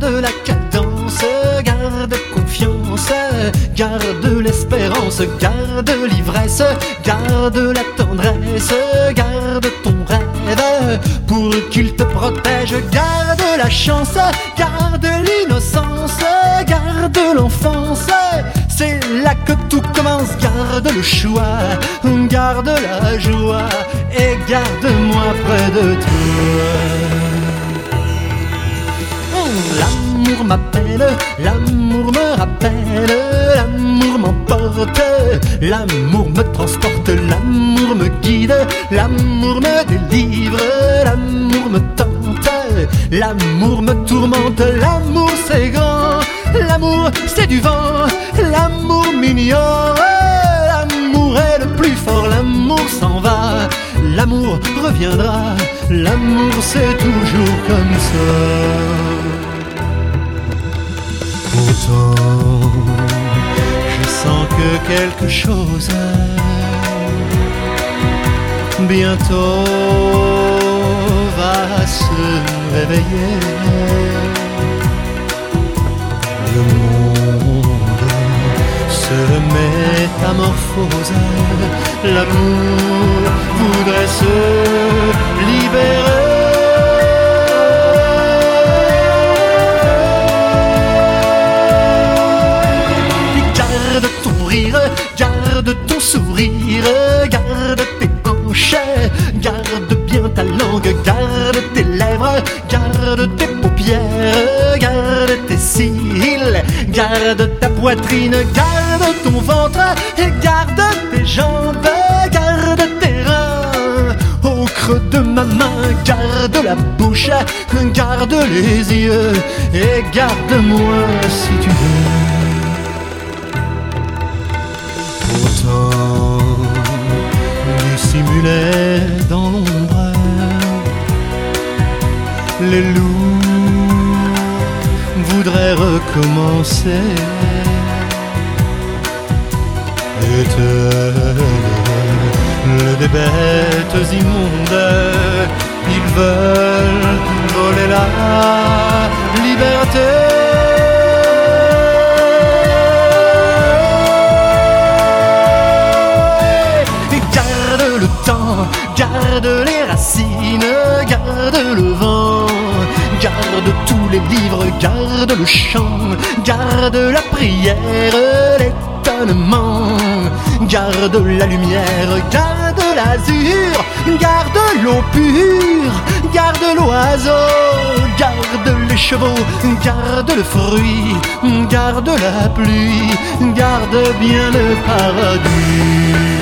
garde la cadence, garde confiance, garde l'espérance, garde l'ivresse, garde la tendresse, garde ton rêve pour qu'il te protège, garde la chance, garde l'innocence, garde l'enfance, c'est là que tout commence, garde le choix, garde la joie et garde-moi près de toi. L'amour m'appelle, l'amour me rappelle, l'amour m'emporte, l'amour me transporte, l'amour me guide, l'amour me délivre, l'amour me tente, l'amour me tourmente, l'amour c'est grand, l'amour c'est du vent, l'amour mignon, l'amour est le plus fort, l'amour s'en va, l'amour reviendra, l'amour c'est toujours comme ça. Pourtant, je sens que quelque chose bientôt va se réveiller. Le monde se métamorphose, l'amour voudrait se libérer. Garde ton sourire, garde tes hanches, garde bien ta langue, garde tes lèvres, garde tes paupières, garde tes cils, garde ta poitrine, garde ton ventre, et garde tes jambes, garde tes reins. Au creux de ma main, garde la bouche, garde les yeux, et garde-moi si tu veux. Dissimulés dans l'ombre, les loups voudraient recommencer. Éternel des bêtes immondes, ils veulent voler la liberté. Garde les racines, garde le vent, garde tous les livres, garde le chant, garde la prière, l'étonnement, garde la lumière, garde l'azur, garde l'eau pure, garde l'oiseau, garde les chevaux, garde le fruit, garde la pluie, garde bien le paradis.